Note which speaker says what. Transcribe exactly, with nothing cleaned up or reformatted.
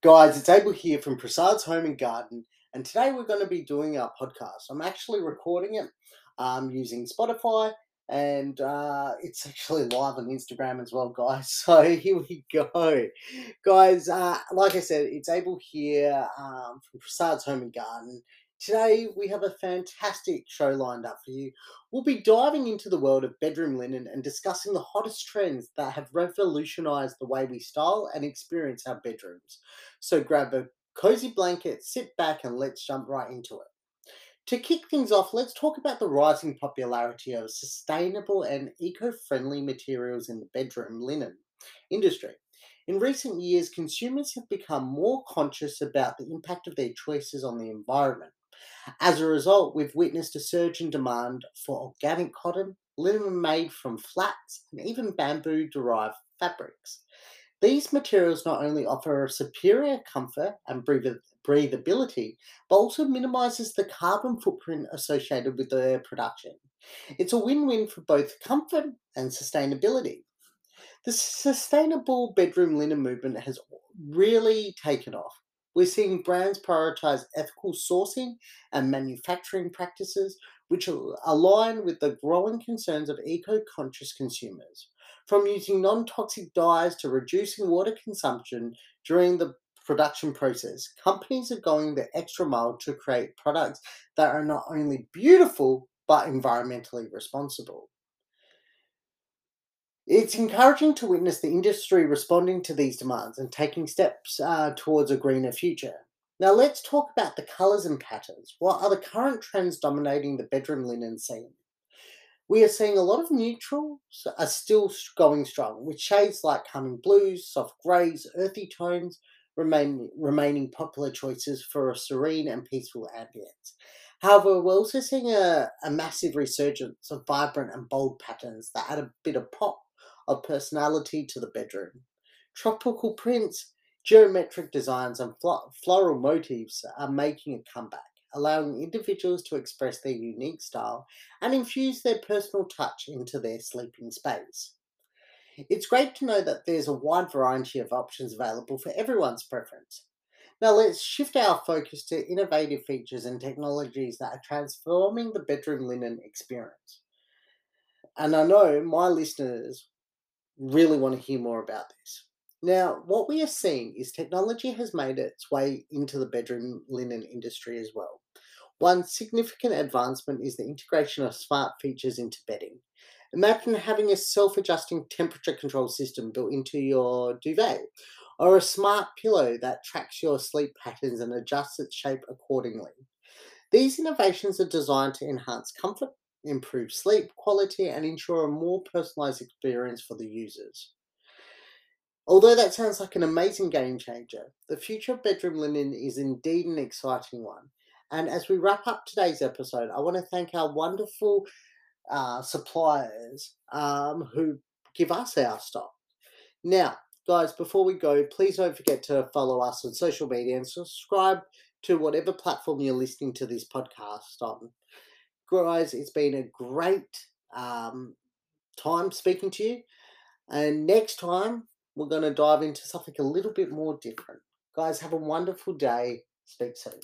Speaker 1: Guys, it's Abel here from Prasad's Home and Garden, and today we're going to be doing our podcast. I'm actually recording it um, using Spotify, and uh, it's actually live on Instagram as well, guys. So here we go. Guys, uh, like I said, it's Abel here um, from Prasad's Home and Garden. Today we have a fantastic show lined up for you. We'll be diving into the world of bedroom linen and discussing the hottest trends that have revolutionized the way we style and experience our bedrooms. So grab a cozy blanket, sit back, and let's jump right into it. To kick things off, let's talk about the rising popularity of sustainable and eco friendly materials in the bedroom linen industry. In recent years, consumers have become more conscious about the impact of their choices on the environment. As a result, we've witnessed a surge in demand for organic cotton, linen made from flax, and even bamboo derived fabrics. These materials not only offer superior comfort and breath- breathability, but also minimizes the carbon footprint associated with their production. It's a win-win for both comfort and sustainability. The sustainable bedroom linen movement has really taken off. We're seeing brands prioritize ethical sourcing and manufacturing practices, which al- align with the growing concerns of eco conscious consumers. From using non toxic dyes to reducing water consumption during the production process, companies are going the extra mile to create products that are not only beautiful but environmentally responsible. It's encouraging to witness the industry responding to these demands and taking steps uh, towards a greener future. Now, let's talk about the colours and patterns. What are the current trends dominating the bedroom linen scene? We are seeing a lot of neutrals are still s- going strong, with shades like calming blues, soft greys, earthy tones remain, remaining popular choices for a serene and peaceful ambience. However, we're also seeing a, a massive resurgence of vibrant and bold patterns that add a bit of pop of personality to the bedroom. Tropical prints, geometric designs, and flo- floral motifs are making a comeback, allowing individuals to express their unique style and infuse their personal touch into their sleeping space. It's great to know that there's a wide variety of options available for everyone's preference. Now, let's shift our focus to innovative features and technologies that are transforming the bedroom linen experience. And I know my listeners really want to hear more about this. Now, what we are seeing is technology has made its way into the bedroom linen industry as well. One significant advancement is the integration of smart features into bedding. Imagine having a self adjusting temperature control system built into your duvet, or a smart pillow that tracks your sleep patterns and adjusts its shape accordingly. These innovations are designed to enhance comfort, improve sleep quality, and ensure a more personalized experience for the users. Although that sounds like an amazing game changer, the future of bedroom linen is indeed an exciting one. And as we wrap up today's episode, I want to thank our wonderful uh, suppliers um, who give us our stock. Now, guys, before we go, please don't forget to follow us on social media and subscribe to whatever platform you're listening to this podcast on. Guys, it's been a great um, time speaking to you. And next time, we're going to dive into something a little bit more different. Guys, have a wonderful day. Speak soon.